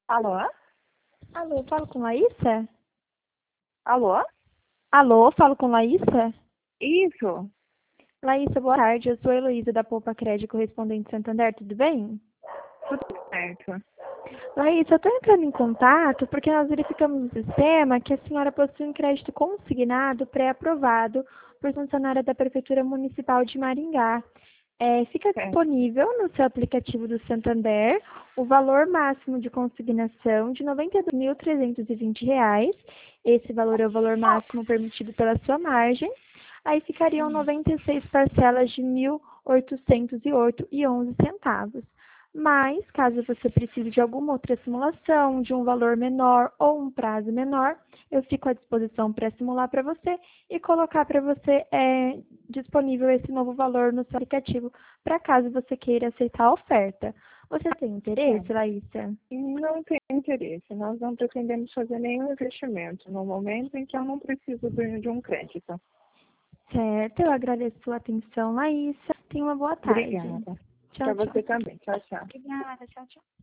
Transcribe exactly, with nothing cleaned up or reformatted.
Alô? Alô, falo com Laísa? Alô? Alô, falo com Laísa? Isso, Laísa, boa tarde. Eu sou a Heloísa da Poupa Crédito Correspondente Santander, tudo bem? tudo certo. Laísa, eu estou entrando em contato porque nós verificamos no sistema que a senhora possui um crédito consignado pré-aprovado por funcionária da Prefeitura Municipal de Maringá. É, fica Certo. disponível no seu aplicativo do Santander o valor máximo de consignação de noventa e dois mil trezentos e vinte reais. Esse valor é o valor máximo permitido pela sua margem. Aí ficariam noventa e seis parcelas de mil oitocentos e oito reais e onze centavos. Mas, caso você precise de alguma outra simulação, de um valor menor ou um prazo menor, eu fico à disposição para simular para você e colocar para você é, disponível esse novo valor no seu aplicativo, para caso você queira aceitar a oferta. Você tem interesse, Certo. Laísa? Não tem interesse. Nós não pretendemos fazer nenhum investimento no momento em que eu não preciso de de um crédito. Certo, eu agradeço sua atenção, Laísa. Tenha uma boa tarde. Obrigada. Tchau, Para tchau. você também. Tchau, tchau. Obrigada, tchau, tchau.